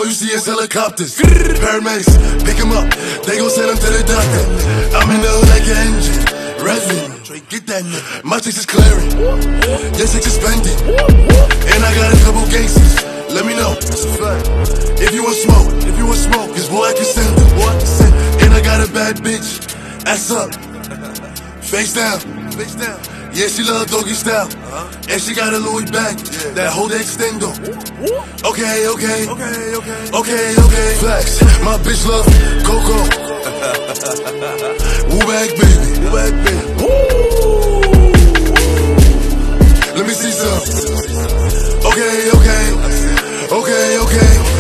you see is helicopters. Paramedics, pick him up, they gon' send him to the doctor. I'm in the hood like an engine, revving. Get that nigga. My chicks is clearing, your chicks is spending. And I got a couple gangsters, let me know. If you want smoke, cause boy I can send them. And I got a bad bitch, ass up, face down. Yeah, she love doggy style, and she got a Louis bag, that hold extendo. Okay. Flex, my bitch love Coco. Woo back, baby. Let me see some. Okay.